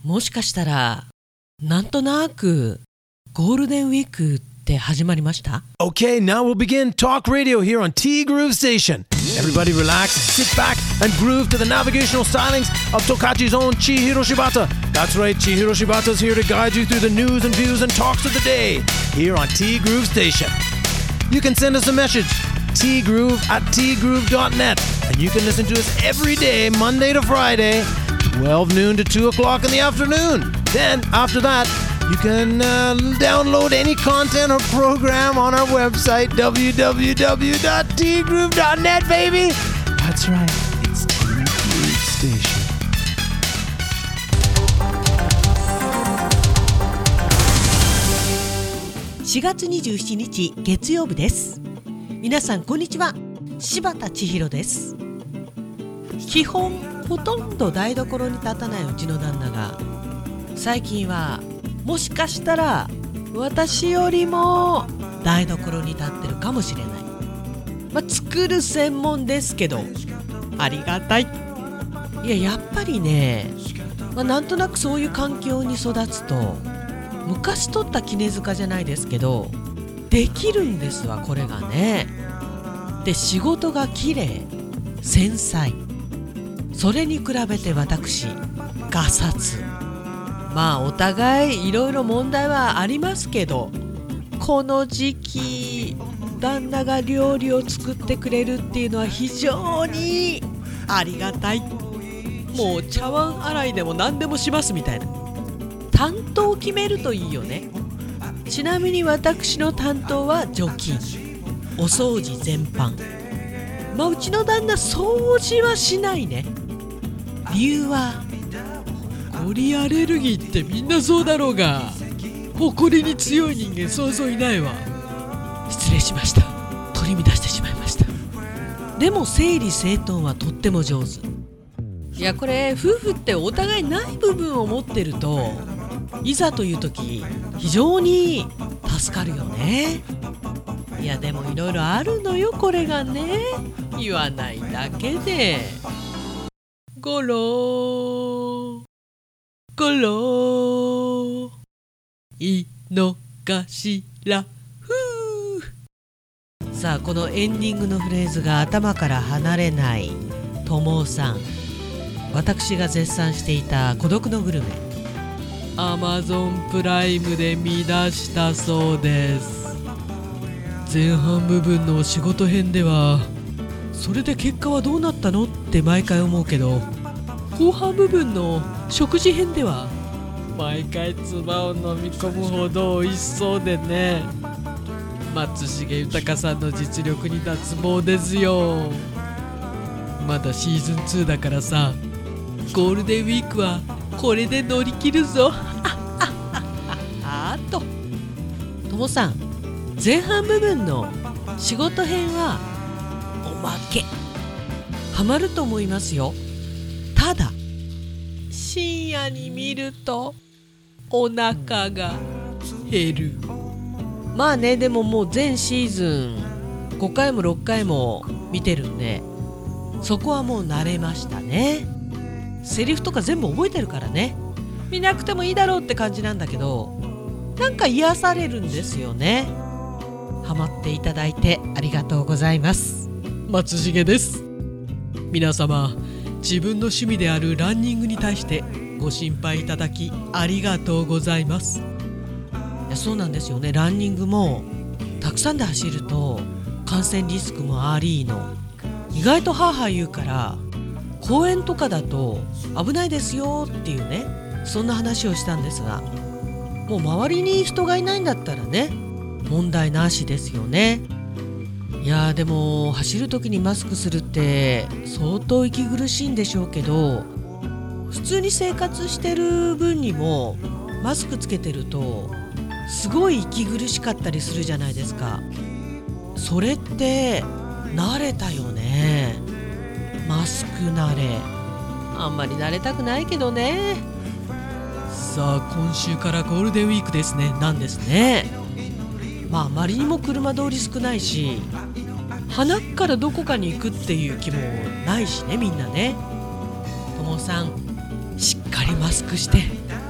もしかしたらなんとなくゴールデンウィークって始まりました？ Okay, now we'll begin Talk Radio here on T Groove Station. Everybody relax, sit back, and groove to the navigational stylings of Tokachi's own Chihiro Shibata. That's right, Chihiro Shibata's here to guide you through the news and views and talks of the day here on T Groove Station. You can send us a message, tgroove@tgroove.net, and you can listen to us every day, Monday to Friday, 12 noon to 2 o'clock in the afternoon. Then, after that, you can download any content or program on our website, www.tgroove.net, baby. That's right, it's T Groove Station. 4月27日月曜日です。皆さんこんにちは、柴田千尋です。基本ほとんど台所に立たないうちの旦那が最近はもしかしたら私よりも台所に立ってるかもしれない。作る専門ですけどありがたい。やっぱりね、なんとなくそういう環境に育つと昔取った杵塚じゃないですけどできるんですわ、これがね。で、仕事が綺麗、繊細。それに比べて私ガサツ。お互いいろいろ問題はありますけど、この時期旦那が料理を作ってくれるっていうのは非常にありがたい。もう茶碗洗いでも何でもしますみたいな。担当を決めるといいよね。ちなみに私の担当は除菌、お掃除全般。うちの旦那掃除はしないね。理由はホコリアレルギーってみんなそうだろうが、ホコリに強い人間そうそういないわ。失礼しました。取り乱してしまいました。でも整理整頓はとっても上手。これ夫婦ってお互いない部分を持ってるといざという時非常に助かるよね。でもいろいろあるのよ、これがね。言わないだけで。ゴローゴローいいのかしら。さあ、このエンディングのフレーズが頭から離れないともさん。私が絶賛していた孤独のグルメ、Amazon プライムで見出したそうです。前半部分の仕事編ではそれで結果はどうなったのって毎回思うけど、後半部分の食事編では毎回唾を飲み込むほど美味しそうでね。松重豊さんの実力に脱帽ですよ。まだシーズン2だからさ、ゴールデンウィークはこれで乗り切るぞ。ともさん、前半部分の仕事編はおまけ。ハマると思いますよ。ただ深夜に見るとお腹が減る。でももう全シーズン5回も6回も見てるんで、そこはもう慣れましたね。セリフとか全部覚えてるからね、見なくてもいいだろうって感じなんだけど、なんか癒されるんですよね。ハマっていただいてありがとうございます。松重です。皆様、自分の趣味であるランニングに対してご心配いただきありがとうございます。そうなんですよね。ランニングもたくさんで走ると感染リスクもありの、意外とハーハー言うから、公園とかだと危ないですよっていうね、そんな話をしたんですが、もう周りに人がいないんだったらね、問題なしですよね。でも走る時にマスクするって相当息苦しいんでしょうけど、普通に生活してる分にもマスクつけてるとすごい息苦しかったりするじゃないですか。それって慣れたよね。マスク慣れ。あんまり慣れたくないけどね。さあ、今週からゴールデンウィークですね。なんですね。あまりにも車通り少ないし、鼻からどこかに行くっていう気もないしね、みんなね。ともさん、しっかりマスクして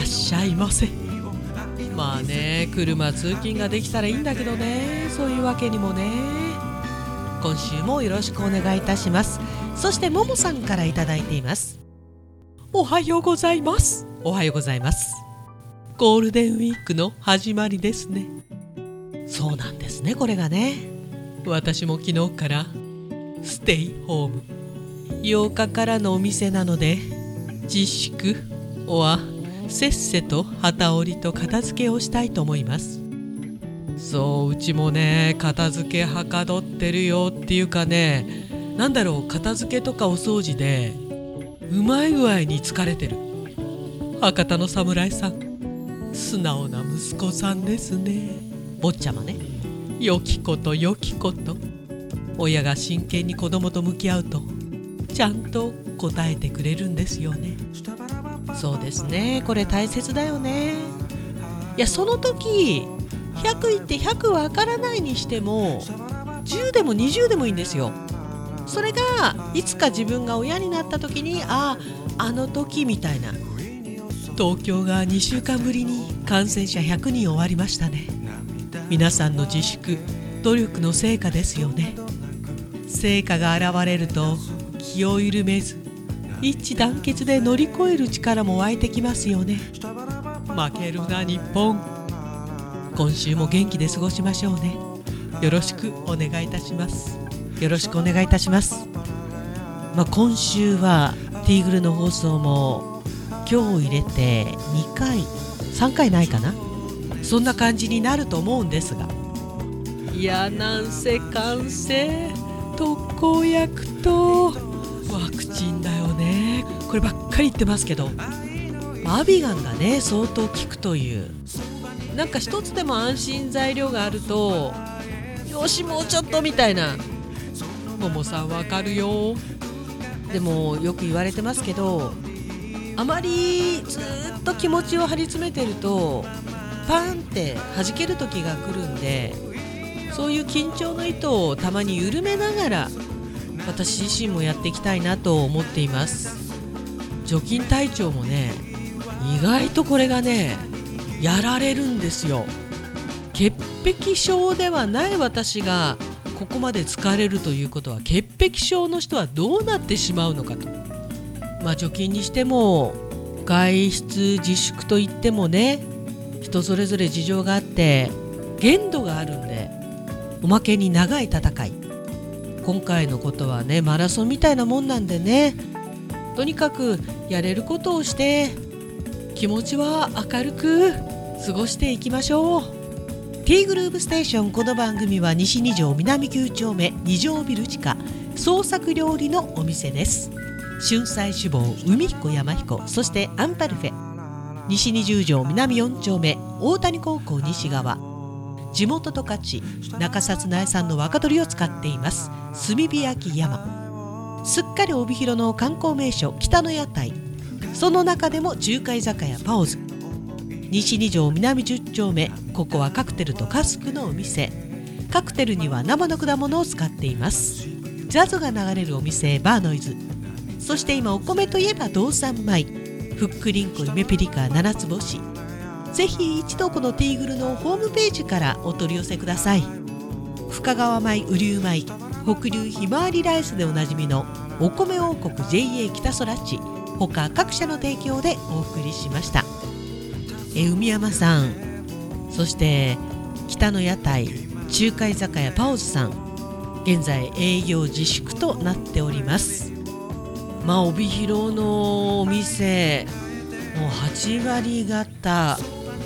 っしゃいませ。まあね、車通勤ができたらいいんだけどね、そういうわけにもね。今週もよろしくお願いいたします。そしてももさんからいただいています。おはようございます。おはようございます。ゴールデンウィークの始まりですね。そうなんですね、これがね。私も昨日からステイホーム、8日からのお店なので自粛はせっせと旗織りと片付けをしたいと思います。そう、うちもね、片付けはかどってるよっていうかね、なんだろう、片付けとかお掃除でうまい具合に疲れてる。博多の侍さん、素直な息子さんですね。坊ちゃまね。よきことよきこと、親が真剣に子供と向き合うとちゃんと答えてくれるんですよね。そうですね、これ大切だよね。いや、その時100言って100わからないにしても10でも20でもいいんですよ。それがいつか自分が親になった時に、あの時みたいな。東京が2週間ぶりに感染者100人終わりましたね。皆さんの自粛、努力の成果ですよね。成果が現れると気を緩めず一致団結で乗り越える力も湧いてきますよね。負けるな日本。今週も元気で過ごしましょうね。よろしくお願いいたします。よろしくお願いいたします。今週はティーグルの放送も今日入れて2回3回ないかな、そんな感じになると思うんですが、いや、なんせ完成特効薬とワクチンだよね。こればっかり言ってますけど、アビガンがね相当効くという、なんか一つでも安心材料があると、よしもうちょっとみたいな。ももさんわかるよ。でもよく言われてますけど、あまりずっと気持ちを張り詰めてるとパンって弾ける時が来るんで、そういう緊張の糸をたまに緩めながら私自身もやっていきたいなと思っています。除菌体調もね、意外とこれがねやられるんですよ。潔癖症ではない私がここまで疲れるということは、潔癖症の人はどうなってしまうのかと。除菌にしても外出自粛といってもね、人それぞれ事情があって限度があるんで、おまけに長い戦い。今回のことはね、マラソンみたいなもんなんでね、とにかくやれることをして気持ちは明るく過ごしていきましょう。ティーグルーブステーション。この番組は西2条南9丁目2条ビル地下創作料理のお店です。春菜志望、海彦山彦、そしてアンパルフェ。西20条南4丁目大谷高校西側。地元十勝中札苗産の若鶏を使っています炭火焼き山。すっかり帯広の観光名所北の屋台、その中でも中華居酒屋パオズ。西2条南10丁目、ここはカクテルとカスクのお店。カクテルには生の果物を使っています。ジャズが流れるお店バーノイズ。そして今お米といえば道産米、ふっくりんこ夢ピリカ七つ星。ぜひ一度このティーグルのホームページからお取り寄せください。深川米、雨竜米、北流ひまわりライスでおなじみのお米王国 JA 北空地、他各社の提供でお送りしました。海山さん、そして北の屋台中華居酒屋パオズさん、現在営業自粛となっております。帯広のお店もう8割方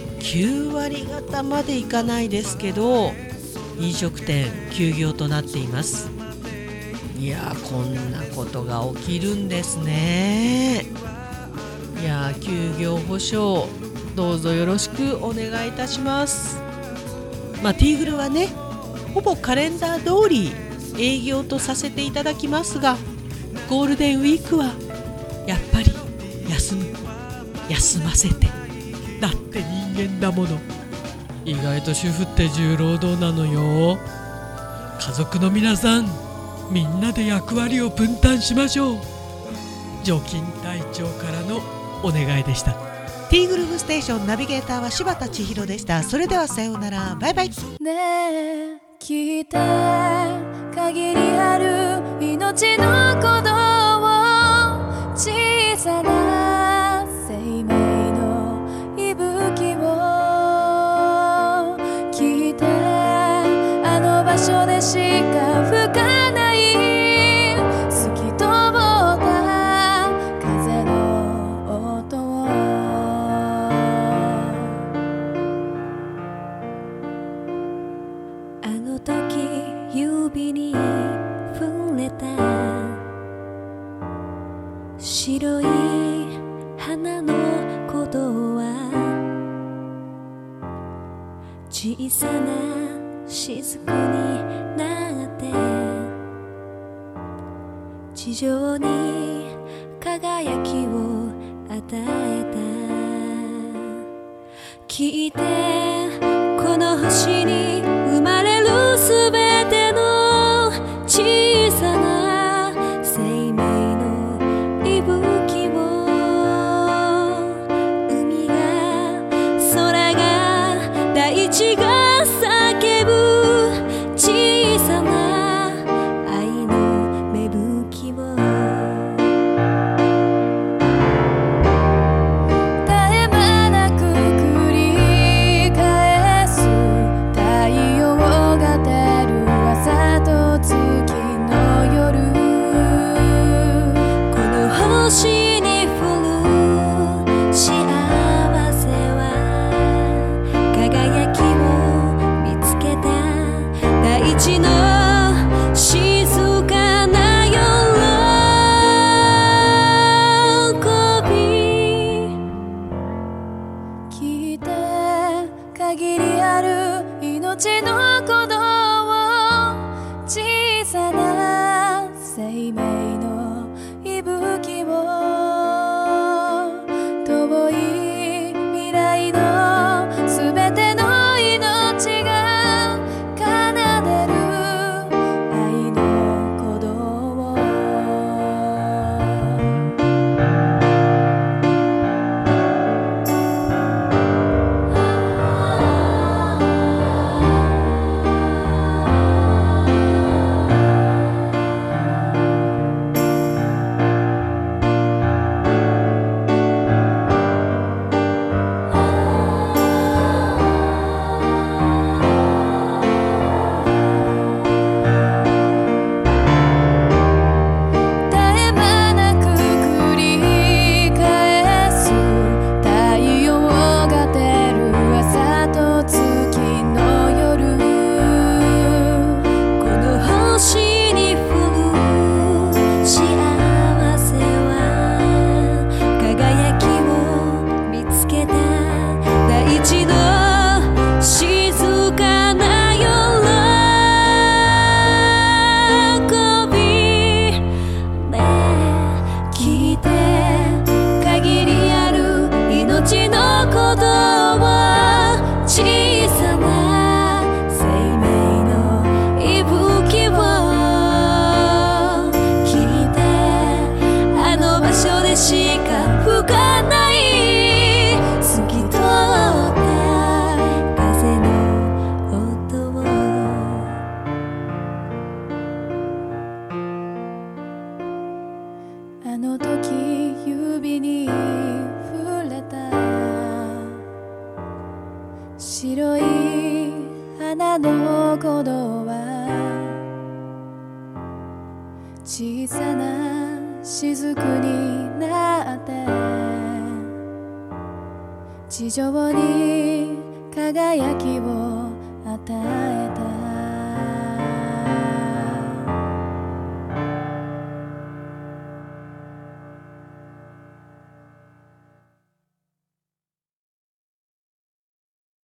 9割方までいかないですけど、飲食店休業となっています。いや、こんなことが起きるんですね。いや、休業保証どうぞよろしくお願いいたします。ティーグルはね、ほぼカレンダー通り営業とさせていただきますが、ゴールデンウィークはやっぱり休ませて、だって人間だもの。意外と主婦って重労働なのよ。家族の皆さん、みんなで役割を分担しましょう。除菌隊長からのお願いでした。 ティーグルーヴステーションナビゲーターは柴田千尋でした。それではさようなら、バイバイ。 ねえ聞いて、限りある命の鼓動を、小さな生命の息吹を聞いて、あの場所でしか吹かない透き通った風の音を、あの時指に触れた白い花の鼓動は、小さな雫になって地上に輝きを与えた。聞いて、この星に生まれるすべての小さな生命の息吹を、海が空が大地が叫ぶ小さな愛の芽吹きを、絶え間なく繰り返す太陽が照る朝と月の夜、この星に降る幸せは、輝きを見つけた大地の静かな喜び。聞いて、限りある命の鼓動を、小さな生命の息吹を、遠い未来のすべての命が奏でる愛の鼓動を、絶え間なく繰り返す太陽が照る朝と月の夜、この星に降る幸せは、輝きを見つけた大地の静かな喜び。ねえ聞いて、限りある命の鼓動を、小さな生命の息吹を聞いて、あの場所でしか吹かない透き通った風の音を、あの時指に触れた白い花の鼓動は、小さな雫になって地上に輝きを与えた。